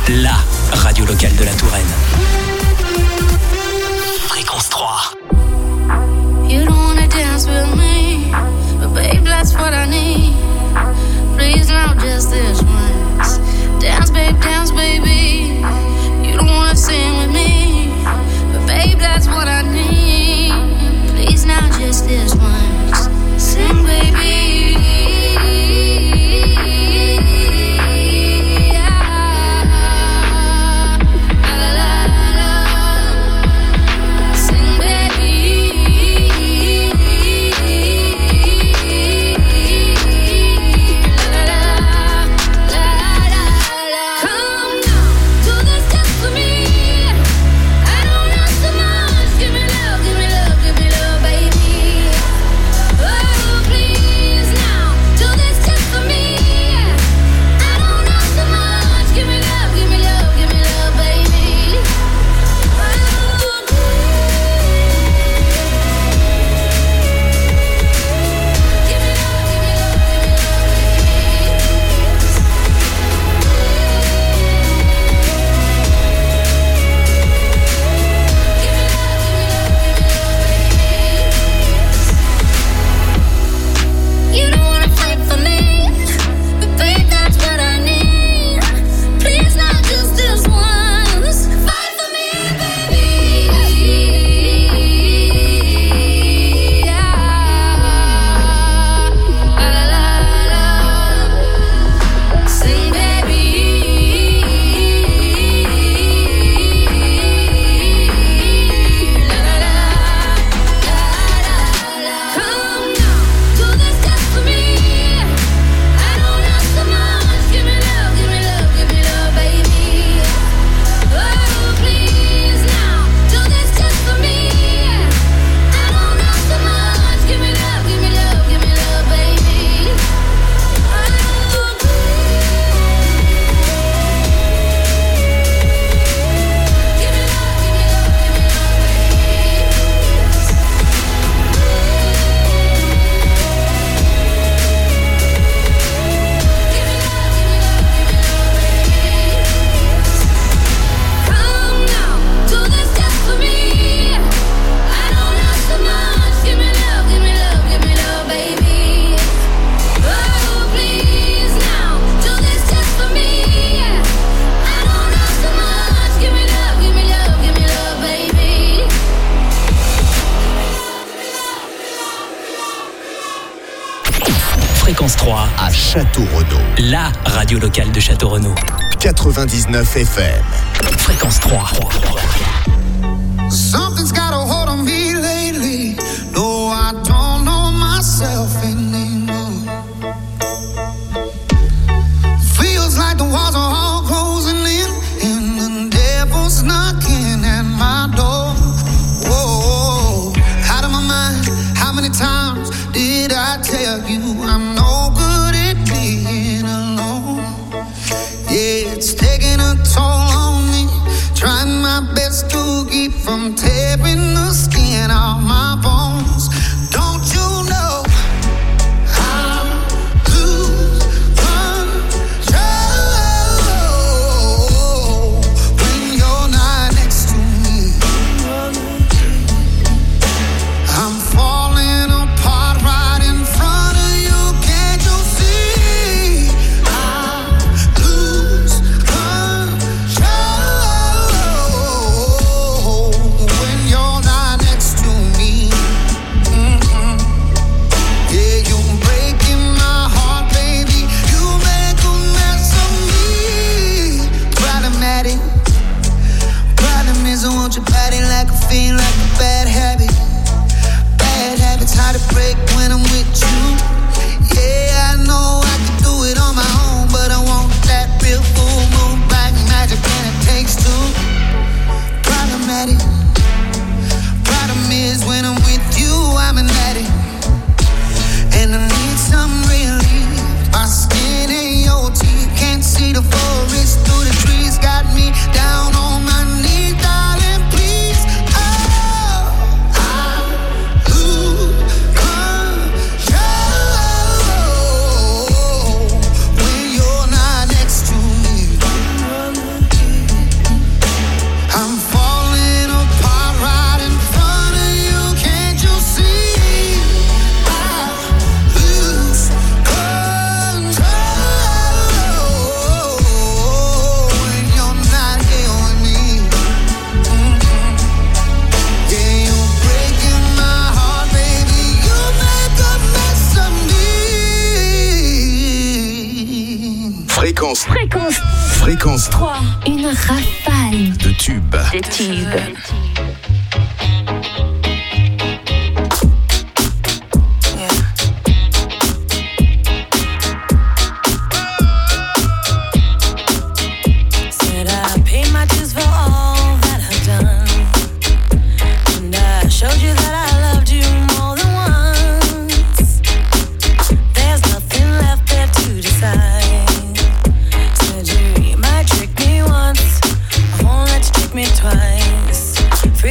la radio locale de la Touraine. Fréquence 3. You don't wanna dance with me, but babe, that's what I need. Please now, just this once. Dance, baby. You don't wanna sing with me, but babe, that's what I need. Please now, just this once. Sing, baby. Château-Renaud. La radio locale de Château-Renaud. 99 FM. Fréquence 3. Something's got a hold on me lately. No, I don't know myself anymore. Feels like the walls are all closing in, and the devil's knocking at my door. Whoa, out of my mind. How many times did I tell you I'm no good at being alone? Yeah, it's taking a toll on me. Trying my best to keep from tearing the skin off my bones. Don't you know I lose control when you're not next to me? I'm falling apart right in front of you. Can't you see? I lose control when you're not next to me. Yeah, you're breaking my heart, baby. You make a mess of me. Problematic. Problem is I want your body like a fiend, like a bad habit. Bad habits hard to break when I'm with you. Yeah, I know I can do it on my own, but I want that real full moon black magic, and it takes two. Problematic. Problem is when I'm with you, I'm an addict, and I need some relief. My skin ain't your teeth, can't see the forest through the trees. Got me down on my knees, darling, please. Oh, I lose control Fréquence 3. Une rafale de tubes. de tubes. Twice.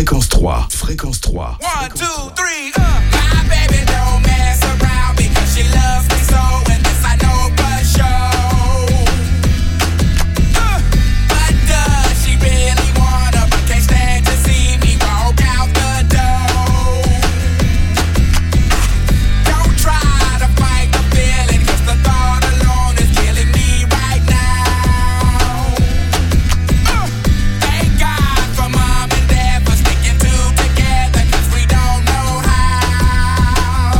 Fréquence 3. Fréquence 3. 1, 2, 3, My baby don't mess around because she loves me so, and this I know for sure. But does she really wanna, but can't stand to see me walk out the door? Don't try to fight the feeling, cause the thought alone is killing me right now. Thank God for mom and dad for sticking together, cause we don't know how.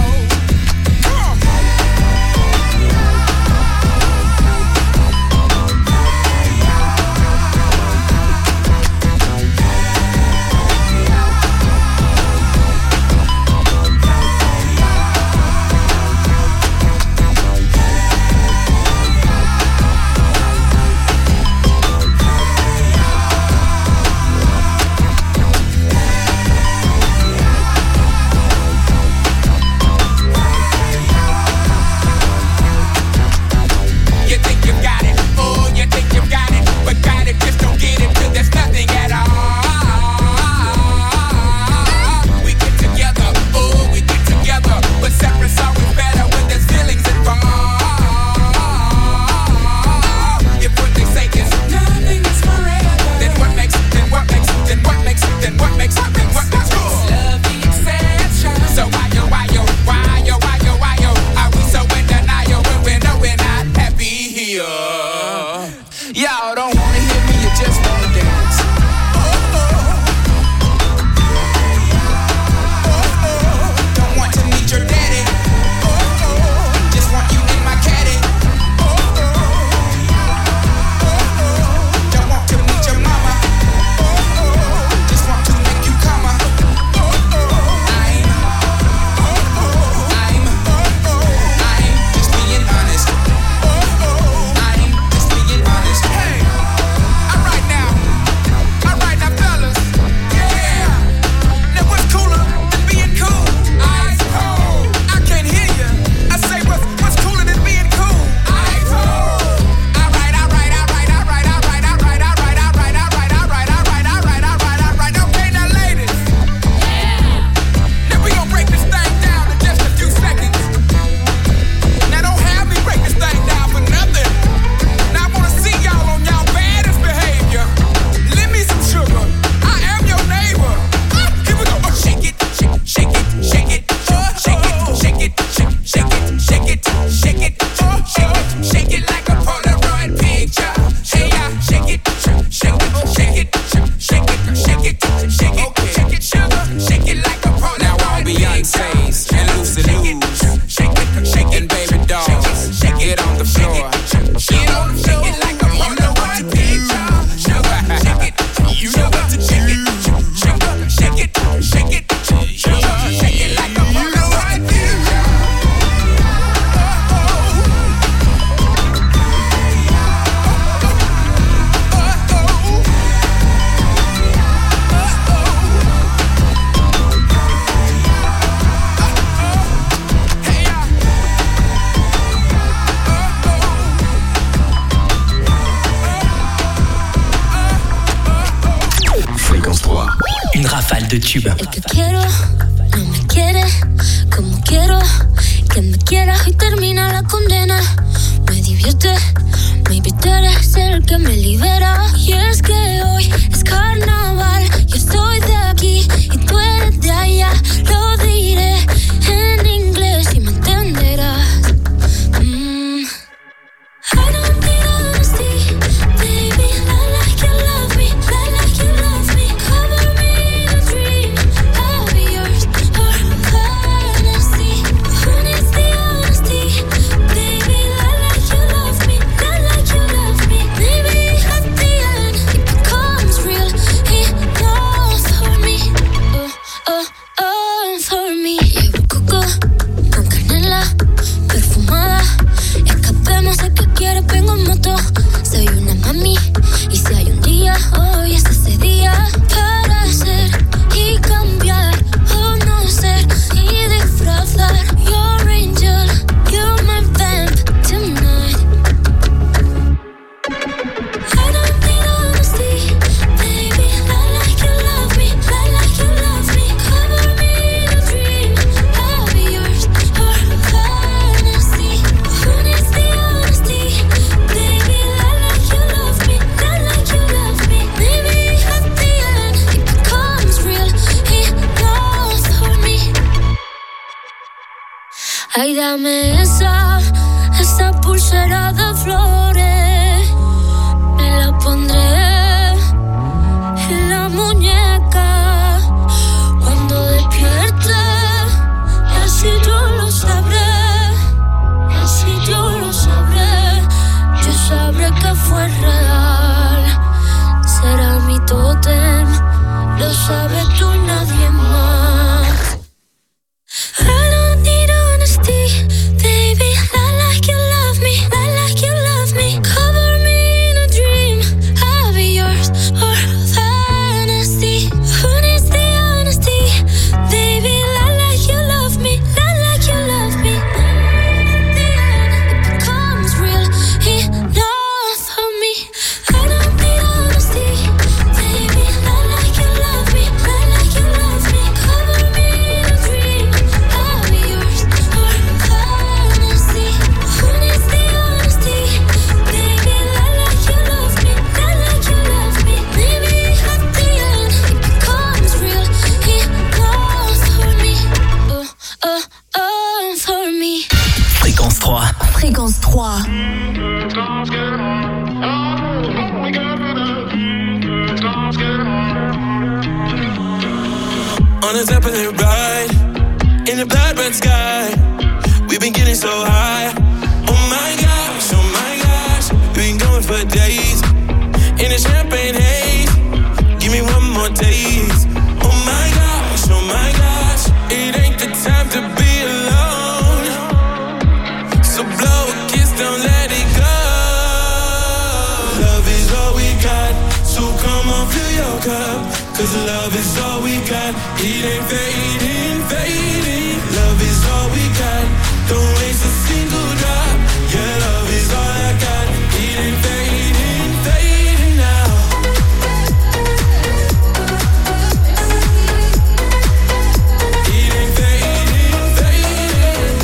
You think you got it, oh, you think you got it, but got it, just don't get it till there's nothing at all. We get together, oh, we get together, but separate's always better when there's feelings involved. If what they say is nothing is forever, then what makes love the exception? So why are we so in denial when we know we're not happy here? Y'all don't wanna hear me, you just wanna dance. Don't want to meet your daddy. Just want you in my caddy. Don't want to meet your mama. Just want to make you come. I'm just being honest. I'm just being honest. Hey, alright now, fellas. Yeah. Now what's cooler than being cool? Ice cold. I can't hear you. I say what's cooler than being cool? Ice cold. Alright. Okay, now ladies. Now we gon' break this thing down in just a few seconds. Now don't have me break this thing down for nothing. Now I wanna see y'all on y'all baddest behavior. Lend me some sugar. I am your neighbor. Here we go. Oh, shake it, shake it, shake it, shake it, shake it, shake it, shake it, shake it, shake it, shake it like a Polaroid picture. Hey, shake it, shake it, shake it, shake it, shake it, shake it, shake it, sugar, shake it like a Polaroid picture. Now all Beyonce's and Lucy Lou's, shake it, baby dolls, get on the floor, get on the floor, like a Polaroid picture. Sugar, shake it, you know what to shake it, sugar, shake it, shake it, sugar, shake it like a Polaroid picture. Fréquence 3. Une rafale de tubes. El que quiero no me quiere como quiero que me quiera y termina la condena. Me divierte, maybe tú eres el que me libera. Y es que hoy es carnaval, yo soy de aquí y tú eres de allá. Lo diré en inglés y me entenderás. I don't need honesty, baby. I like you love me, I like you love me. Cover me in a dream, I'll be yours for fantasy. Who needs the honesty, baby? I like you love me, I like you love me. Maybe Ay, dame esa pulsera de flores. Me la pondré en la muñeca cuando despierte. Y así yo lo sabré. Así yo lo sabré. Yo sabré que fue real. Será mi tótem. Lo sabes tú y nadie más. I don't need honesty, baby. Lie like you love me, lie like you love me. Cover me in a dream, I'll be yours or fantasy. Who needs the honesty, baby? Lie like you love me, lie like you love me. At the end, it becomes real enough for me. I don't need honesty, baby. Lie like you love me, lie like you love me. Cover me in a dream, I'll be yours or fantasy. Who needs the honesty, baby? Lie like you love me, lie like you love me. Maybe at the end it becomes real enough for me. For me. Fréquence 3. Fréquence 3. On the top of the ride, in the blood red sky, we've been getting so high. Oh my gosh, we've been going for days, in a champagne haze. Give me one more taste. Oh my gosh, it ain't the time to be alone. So blow a kiss, don't let it go. Love is all we got, so come on, fill your cup. Cause love is all we got, it ain't fading, fading. Love is all we got, don't waste a single drop. Yeah, love is all I got, it ain't fading, fading now. It ain't fading, fading.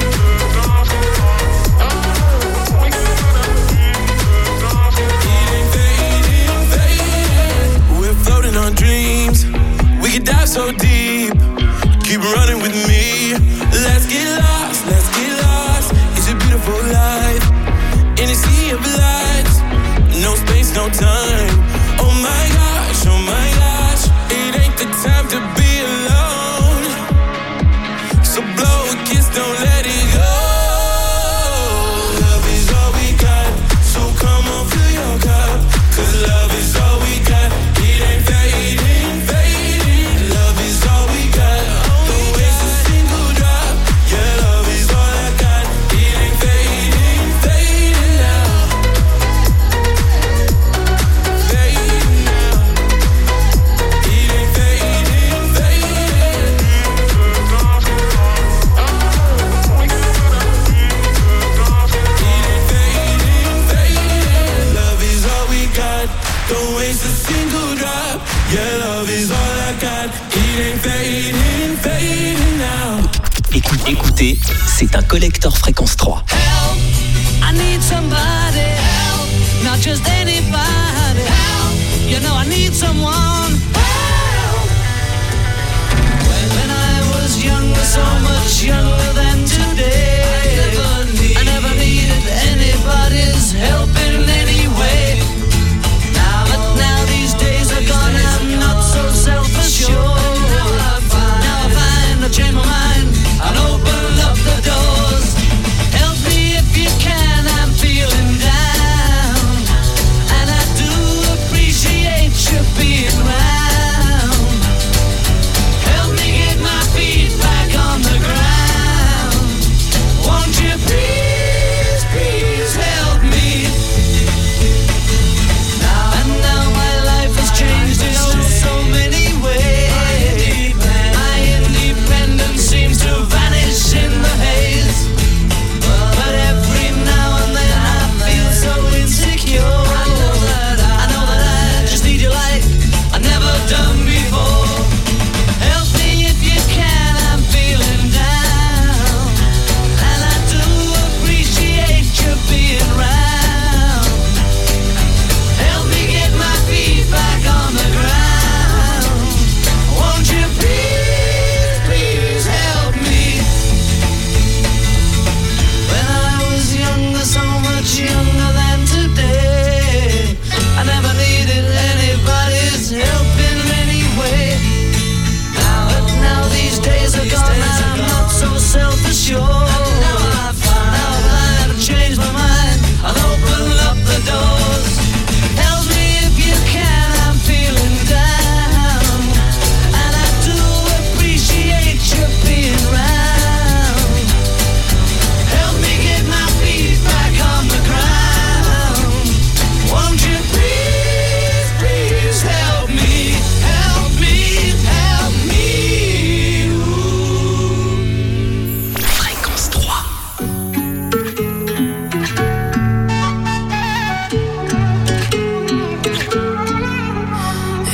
It ain't fading, fading. We're floating on dreams, we could dive so deep. Keep running with me. Let's get lost. It's a beautiful life in a sea of lights. No space, no time. Oh my gosh, it ain't the time to be alone. So blow a kiss, don't let it go. Love is all we got, so come on, fill your cup. Cause love is all we got, it ain't fading, fading. Love is all we got, don't waste a single drop. Yeah, love is all I got, it ain't fading, fading now. Fading now. It ain't fading, fading. It ain't fading, fading. Love is all we got, don't waste a single drop. Yeah, love is all I got, it ain't fading, fading now. Écoutez, c'est un collector Fréquence 3. Help, I need somebody. Help, not just anybody. Help, you know I need someone. Help. When I was younger, so much younger than today, I never needed anybody's help in any way. But now these days are gone, I'm not so self-assured. Now I find I change my mind and open up the doors. Help me if you can, I'm feeling down, and I do appreciate you being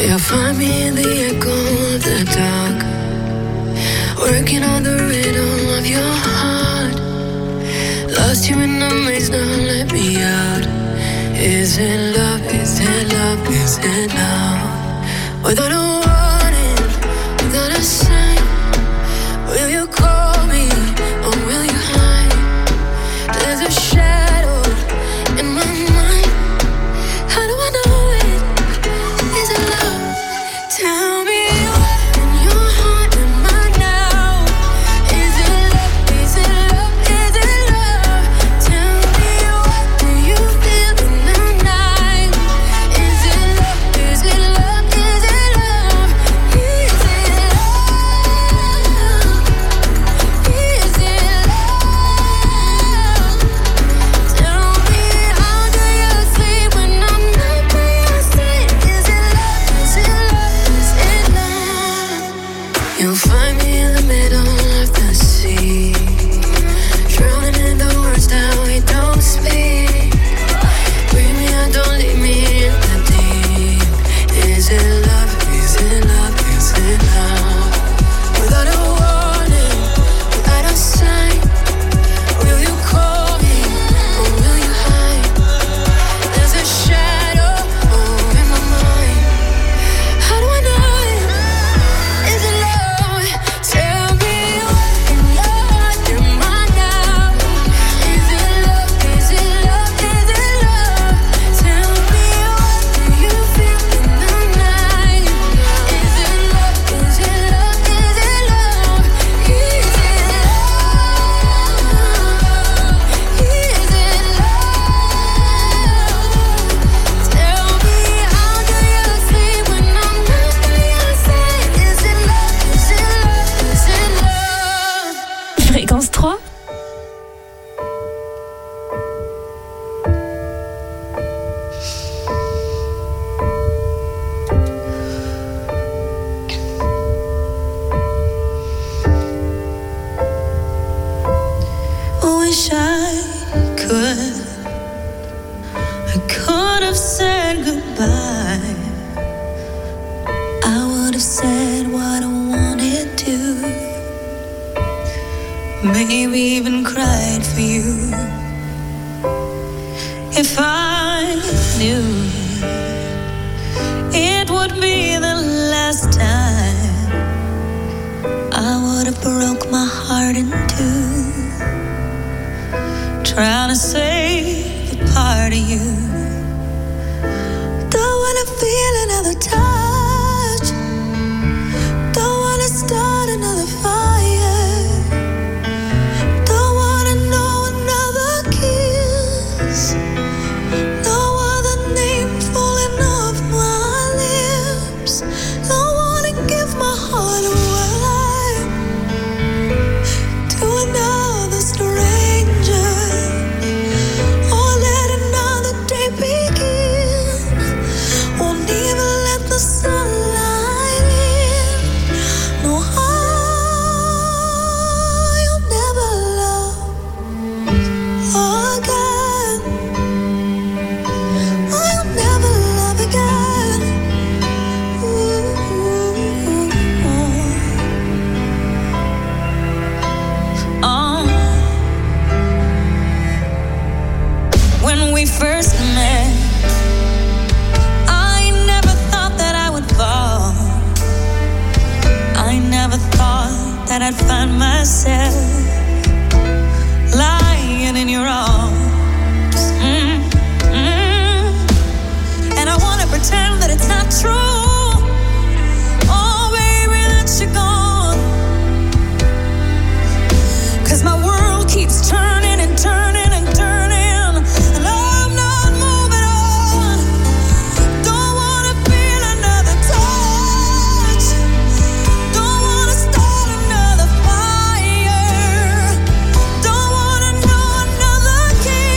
You'll find me in the echo of the dark, working on the rhythm of your heart. Lost you in the maze, now let me out. Is it love, is it love, is it love? Without a warning, without a sign, will you call me or will you hide? There's a shadow in my mind. How do I know it? Is it love? Tell me what in your heart am I now? Is it love? Is it love? Is it love? Tell me what do you feel in the night? Is it love? Is it love? Is it love? Is it love? Is it love? Tell me how do you sleep when I'm not by your side? Is it love? Is it love? Is it love? You'll find me in the middle of the sea, drowning in the words that we don't speak. Bring me out, don't leave me in the deep. Is it love? Is it love? Is it love? Without a warning, without a sign, will you call me or will you hide? There's a shadow in my mind. How do I know it? Is it love? Tell me what in your heart am I now? Is it love? Is it love? Is it love? Tell me what do you feel in the night? Is it love? Is it love? Is it love? Is it love? Tell me how do you sleep when I'm not by your side? Is it love? Is it love? Is it love? Fréquence 3. Wish I could have said goodbye. I would have said what I wanted to, maybe even cried for you. If I knew it would be the last time, I would have broke my heart in two, trying to save a part of you. Don't wanna feel another touch, don't wanna start another fire, don't wanna know another kiss, no other name falling off my lips. Don't wanna give my heart away to another stranger, or let another day begin. Won't even let the sunlight in. No, I'll never love again. I'll never love again. When we first met, I never thought that I would fall. I never thought that I'd find myself lying in your arms. And I wanna pretend that it's not true. Oh, baby, that you're gone. 'Cause my world keeps turning and turning and turning, and I'm not moving on. Don't wanna feel another touch, don't wanna start another fire, don't wanna know another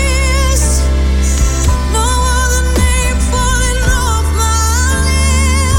kiss, no other name falling off my lips.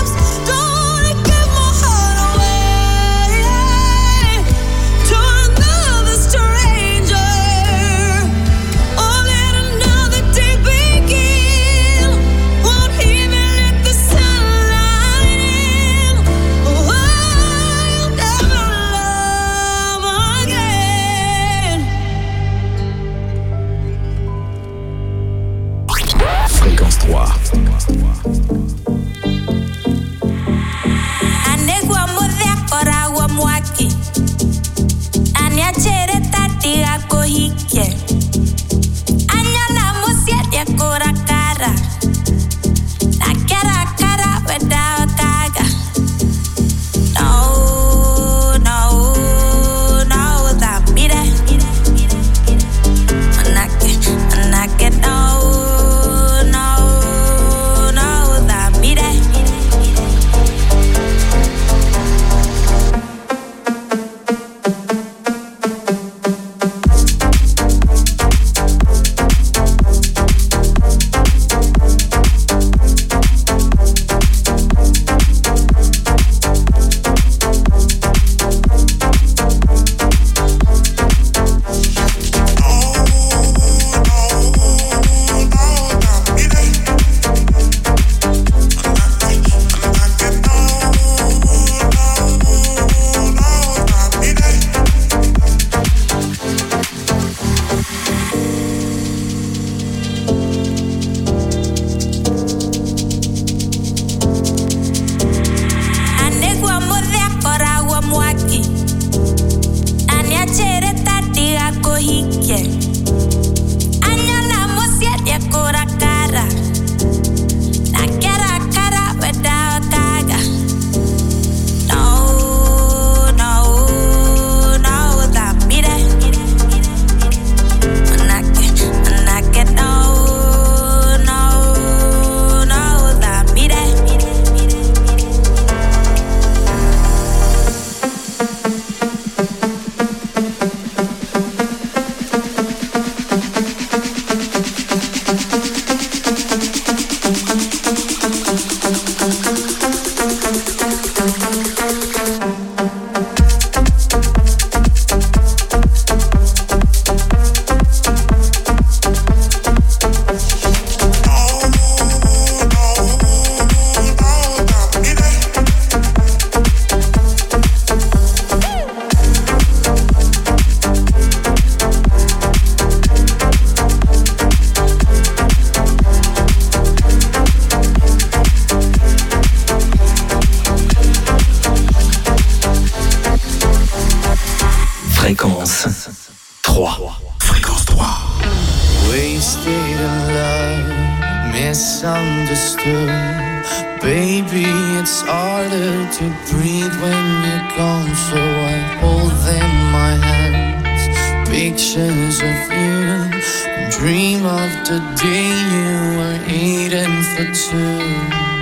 Fréquence 3. Fréquence 3. Wasted in love, misunderstood. Baby, it's harder to breathe when you're gone, so I hold in my hands pictures of you and dream of the day you were eating for two.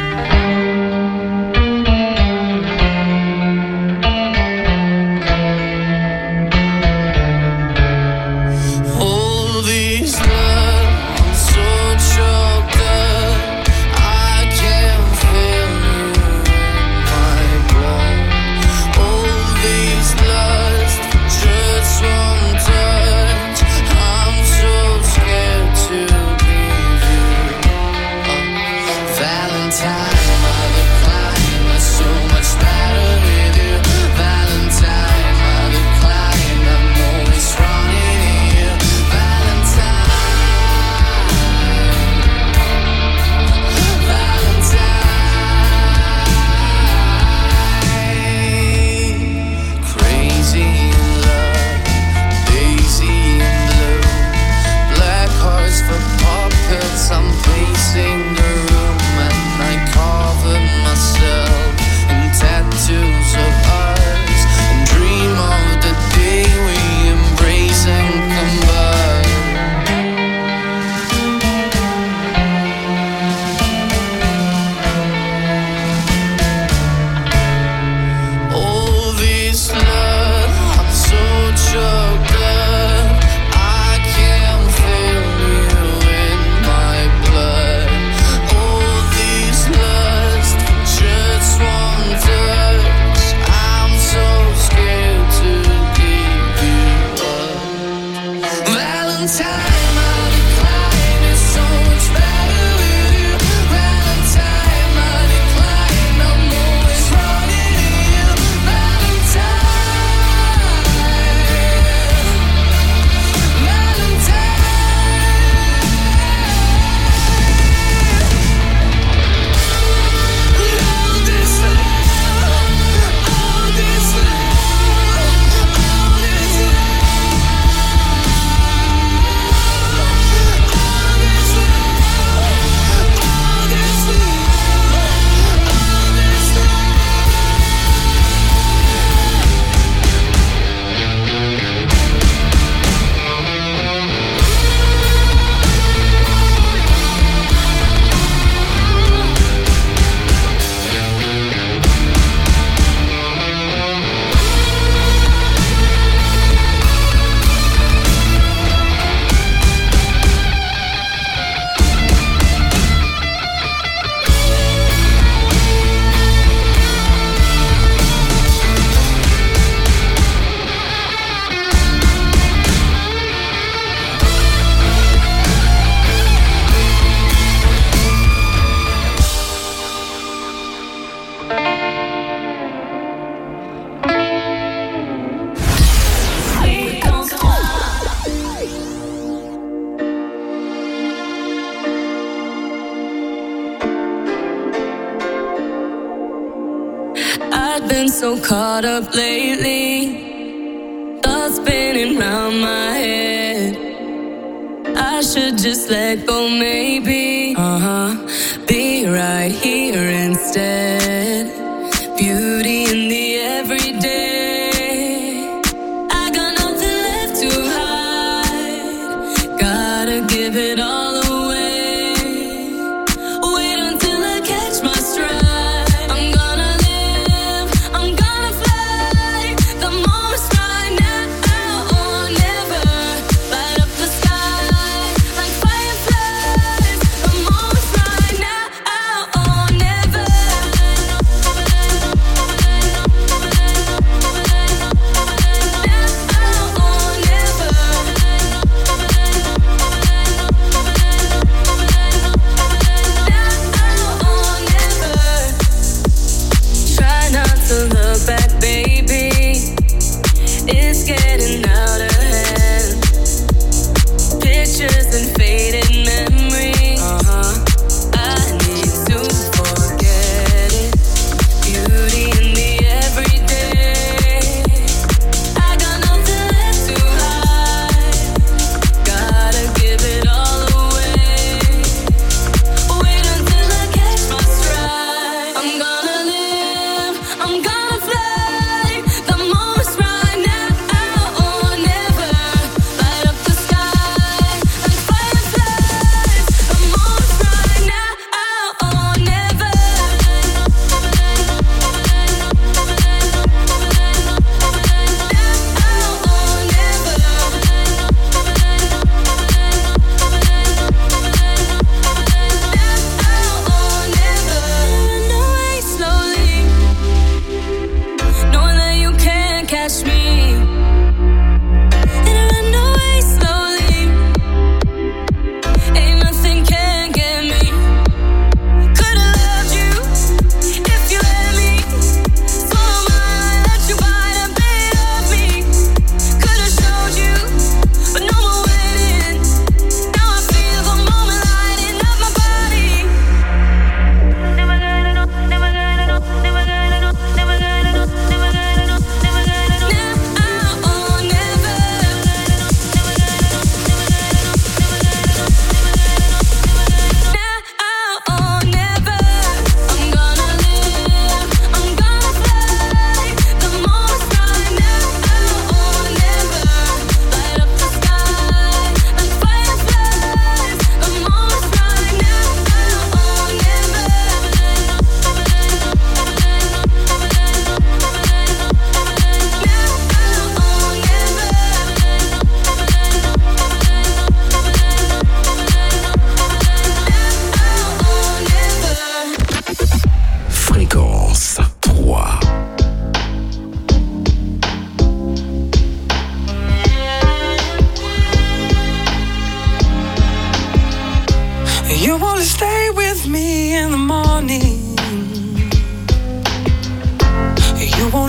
So caught up lately, thoughts spinning round my head. I should just let go, maybe. Be right here instead. Beauty in the everyday. I got nothing left to hide. Gotta give it all away. Wait until I catch my stride. Never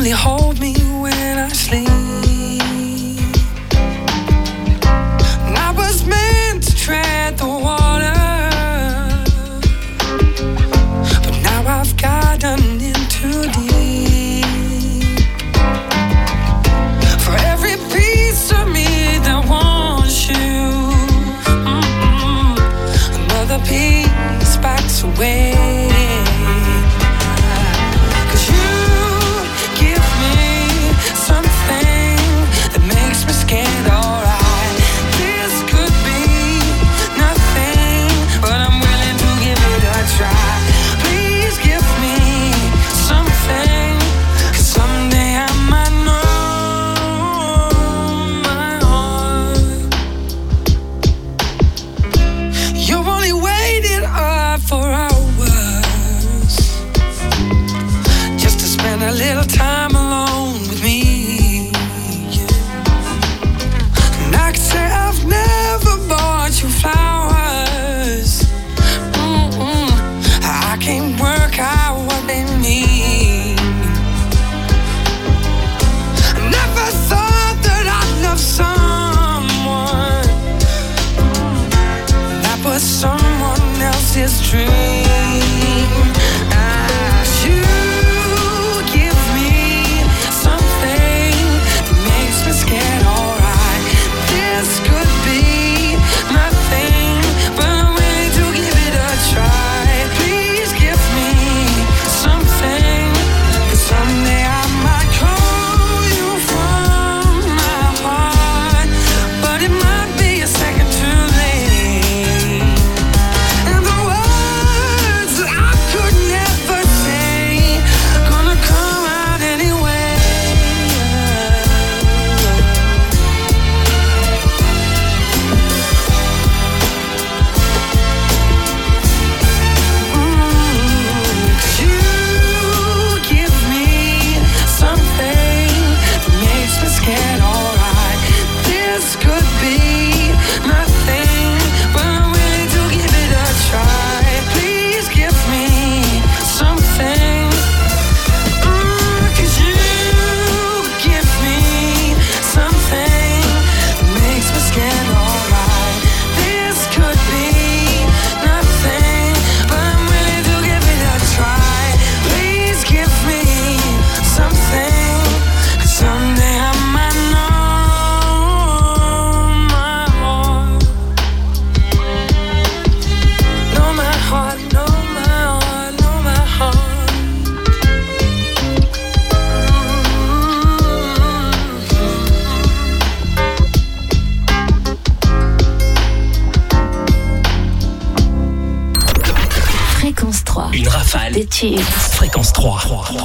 only hold me when I sleep. And I was meant to tread the water, but now I've gotten in too deep. For every piece of me that wants you, another piece backs away. Fréquence 3.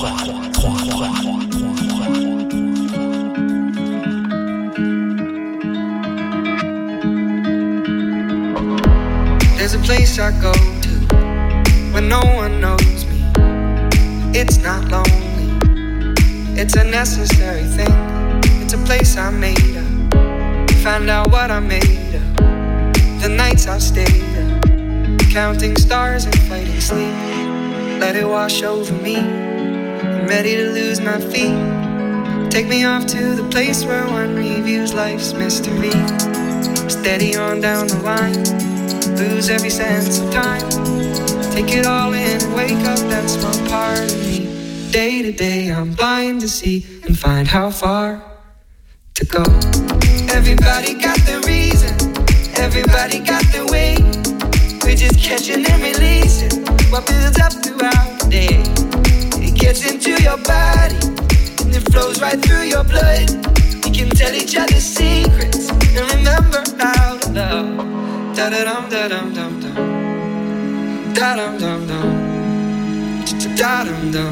There's a place I go to when no one knows me. It's not lonely, it's a necessary thing. It's a place I made up, find out what I made of. The nights I've stayed up, counting stars and fighting sleep. Let it wash over me, I'm ready to lose my feet. Take me off to the place where one reviews life's mystery. Steady on down the line, lose every sense of time. Take it all in and wake up that small part of me. Day to day I'm blind to see and find how far to go. Everybody got their reason, everybody got their way. We're just catching and releasing what builds up throughout the day. It gets into your body and it flows right through your blood. We can tell each other secrets and remember how to love. Da da dum da dum dum dum, da dum dum dum, da dum dum,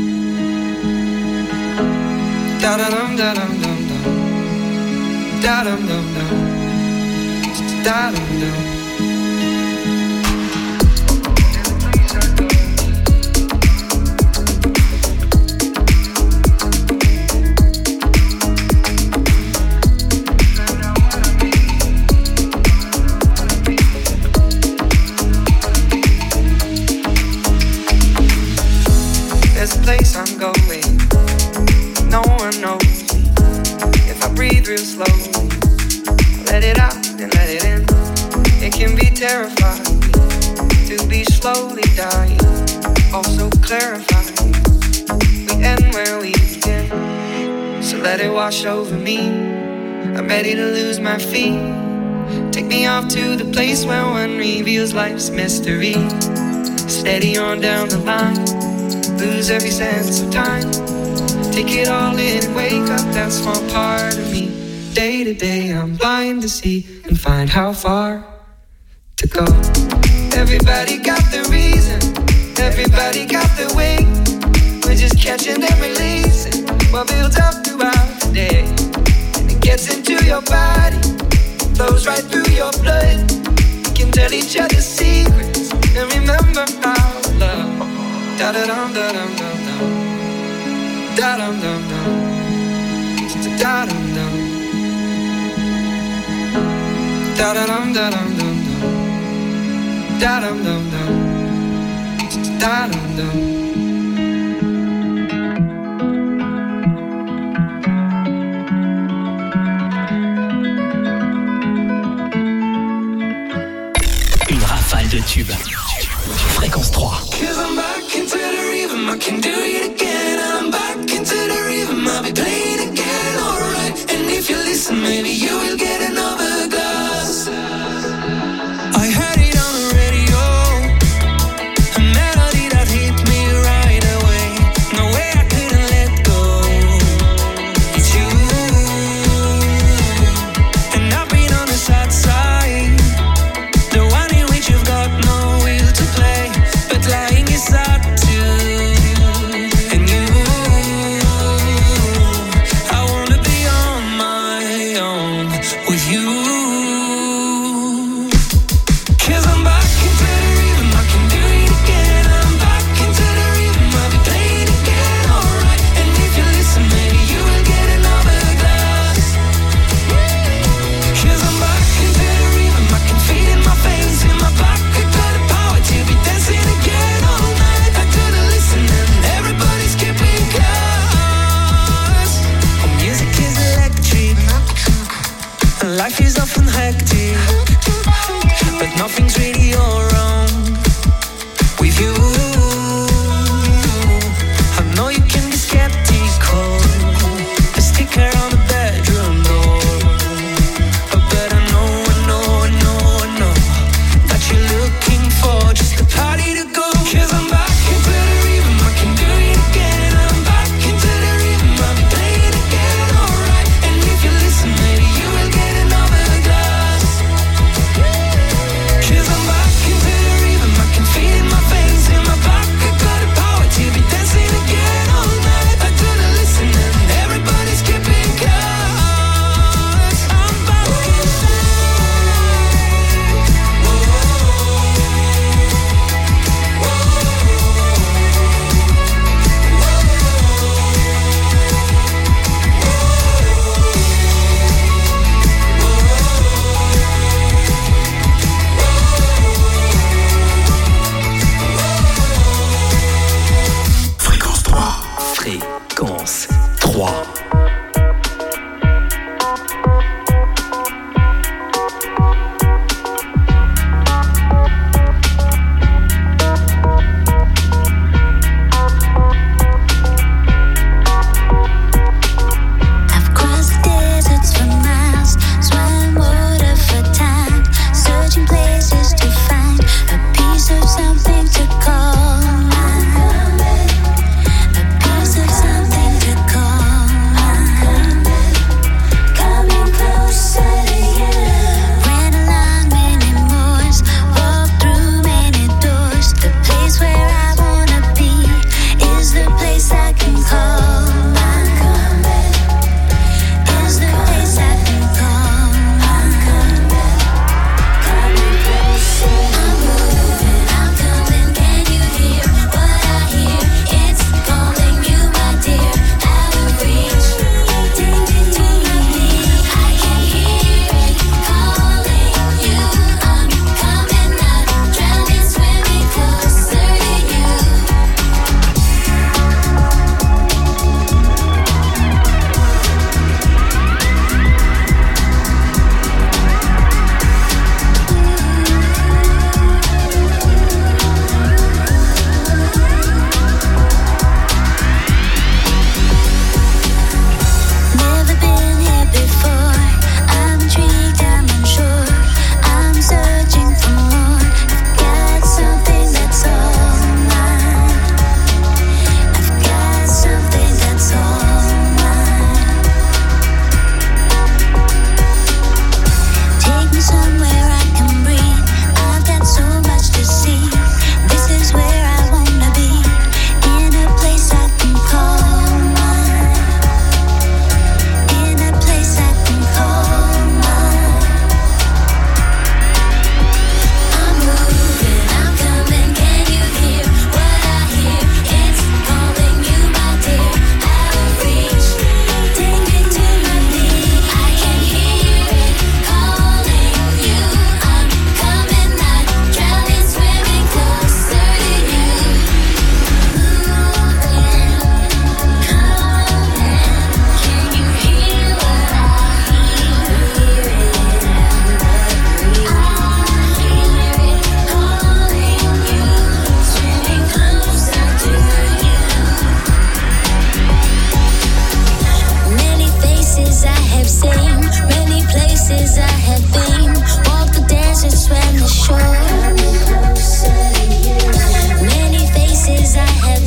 da da dum da dum dum dum, da dum dum dum, da dum dum. There's a place I'm going slowly. Let it out and let it in. It can be terrifying to be slowly dying, also clarifying. We end where we begin, so let it wash over me. I'm ready to lose my feet. Take me off to the place where one reveals life's mystery. Steady on down the line, lose every sense of time. Take it all in and wake up that small part of me. Day to day I'm blind to see and find how far to go. Everybody got the reason, everybody got the way. We're just catching and releasing what builds up throughout the day. And it gets into your body, flows right through your blood. We can tell each other secrets and remember our love. Da-da-dum, da-dum, dum, dum. Da-dum, dum, dum. Da-dum, dum. Da-da-dum, da-dum, dum, dum. Da-dum, dum, dum. Da-dum, dum. Une rafale de tubes. Fréquence 3. Cause I'm back into the rhythm, I can do it again. I'm back into the rhythm, I'll be playing again, alright. And if you listen, maybe you will get another glass. I heard it on the radio, a melody that hit me right away. No way I couldn't let go. It's you, and I've been on the sad side, the one in which you've got no will to play, but lying is sad too. And you, I wanna be on my own with you. Cause I'm back into the rhythm, I can do it again. I'm back into the rhythm, I'll be playing again, alright. And if you listen, maybe you will get another glass. Cause I'm back into the rhythm, I can feel it in my veins, in my back. I got the power to be dancing again all night. I couldn't listen and everybody's keeping class. Oh, music is electric, and life is often hectic, but nothing's really all wrong with you. I know you can be skeptical, a sticker on the bedroom door, but I know that you're looking for just a party to go. Cause I'm back into the rhythm, I can do it again. I'm back into the rhythm, I'll be playing again, alright. And if you listen, maybe you will get another glass. Cause I'm back into the rhythm, I can feel it in my veins, in my back. I got the power to be dancing again all night. I couldn't listen and everybody's keeping class. I'm back inside. Fréquence 3. Fréquence 3. I've crossed deserts for miles, swam water for time, searching places to find a piece of something to call mine, a piece of something to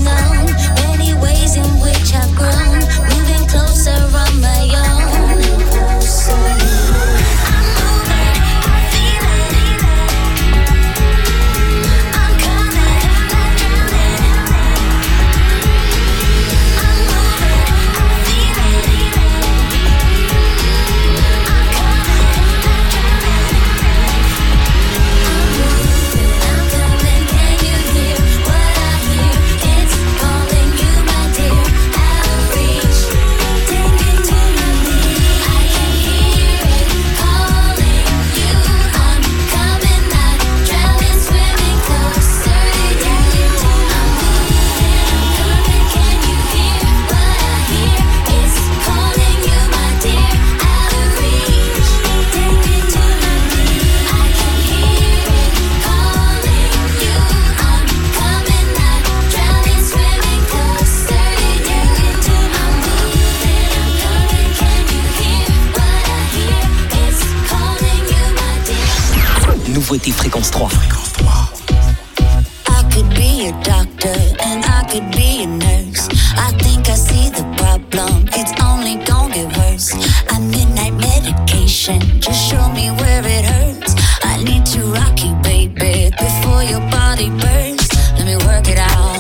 known, many ways in which I've grown, moving closer on my own. Nouveauté Fréquence 3. I could be a doctor and I could be a nurse. I think I see the problem, it's only gonna get worse. I midnight medication, just show me where it hurts. I need to rock you, baby, before your body bursts. Let me work it out.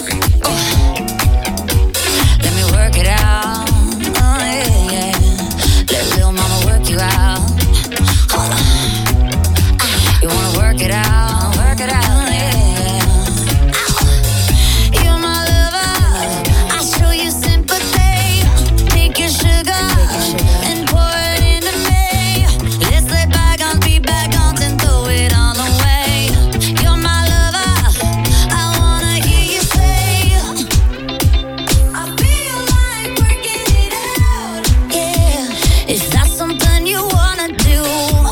Let me work it out. Oh yeah, yeah. Let little mama work you out. Hold on. You wanna work it out, yeah. You're my lover, I show you sympathy. Take your sugar and pour it into me. Let's let bygones be bygones and throw it all away. You're my lover, I wanna hear you say, I feel like working it out. Yeah, is that something you wanna do?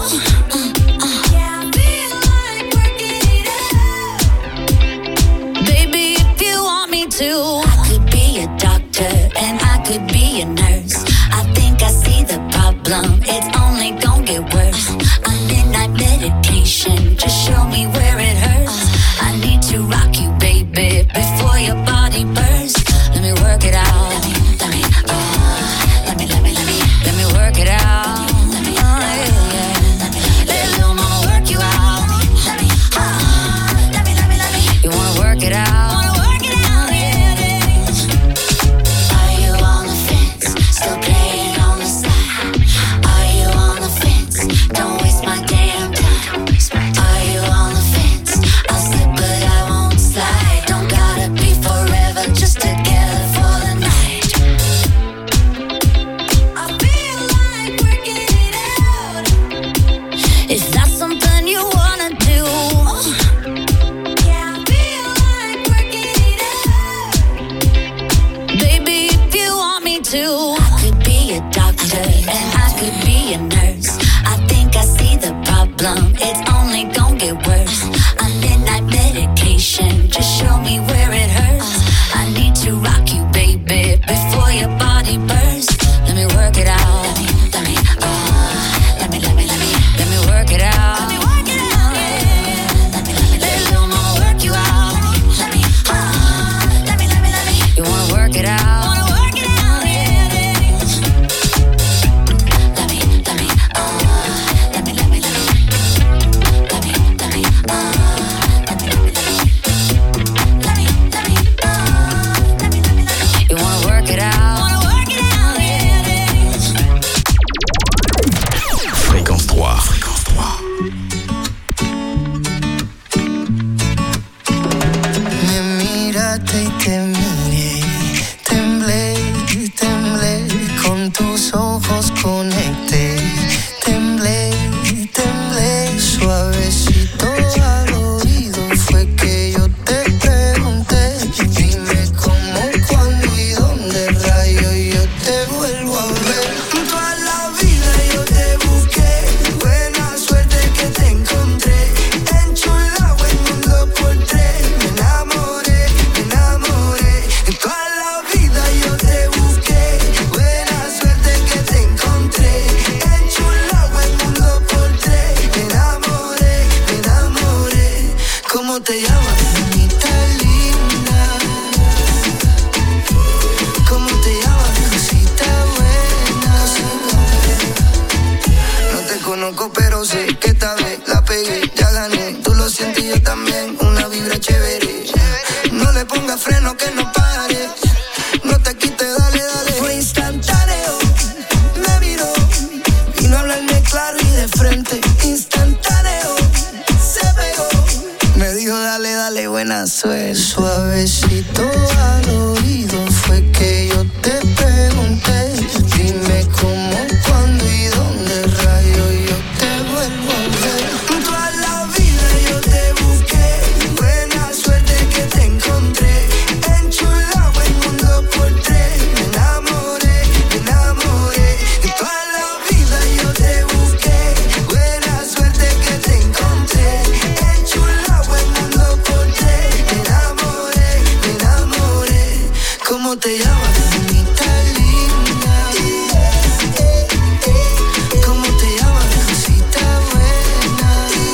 I could be a doctor and I could be a nurse. I think I see the problem, it's only gonna get worse. I'm midnight medication, just show me where it hurts. I need to rock you, baby, before your body bursts. Let me work it out. Let me work it out. Oh, yeah. Let little mama work you out. You wanna work it out? It's only gonna get worse. I'm midnight medication, just show me where it hurts. I need to rock you, baby, before your body bursts. Let me work it out. Let me work it out. Let little mama work you out. You wanna work it out? Dime cómo, cuándo y dónde suerte. Suavecito al oído fue que yo te pregunté. Dime cómo, cuándo y dónde rayo yo te vuelvo a ver. Toda la vida yo te busqué, buena suerte que te encontré. Enchulado el mundo por tres, me enamoré, me enamoré. Toda la vida yo te busqué, buena suerte que te encontré. Enchulado el mundo por tres, me enamoré, me enamoré. ¿Cómo te llamas, mamita linda? ¿Cómo te llamas, cosita buena?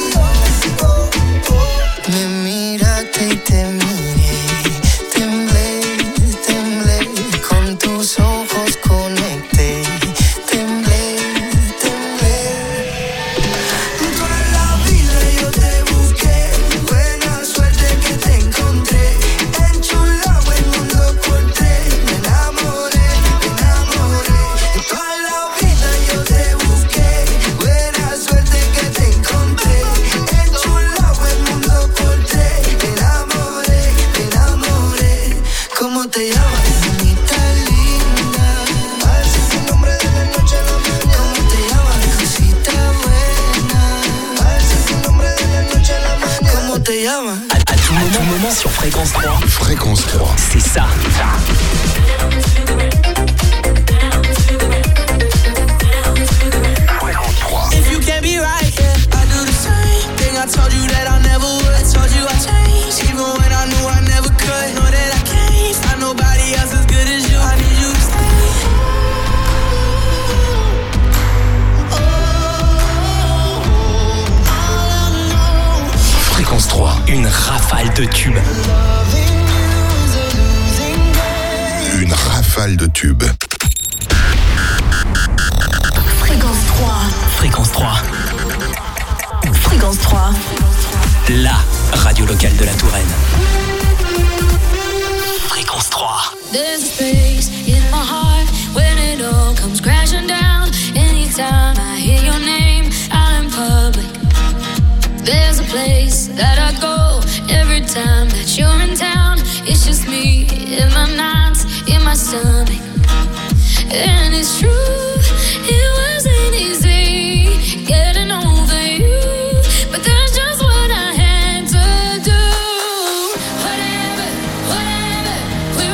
Me miraste y te miré, temblé, temblé, con tus ojos conecté, temblé, temblé. Toda la vida yo te busqué, buena suerte que te encontré. Enchulado el mundo por tres, me enamoré, me enamoré. Toda la vida yo te busqué, buena suerte que te encontré. Enchulado el mundo por tres, me enamoré, me enamoré. ¿Cómo te llamas, mamita linda? A ver si es el nombre de la noche a la mañana. ¿Cómo te llamas, cosita buena? A ver si es el nombre de la noche a la mañana. ¿Cómo te llamas? À tout moment sur Fréquence 3. Fréquence 3. C'est ça. If you can't be right, yeah, I do the same thing. I told you that I never would. I told you I changed, even when I knew I never could. Know that I can't find nobody else as good as you. I need you to stay. Fréquence 3. Une rafale de tubes. Une rafale de tubes. Fréquence 3. Fréquence 3. Fréquence 3. La radio locale de la Touraine. Fréquence 3. There's a space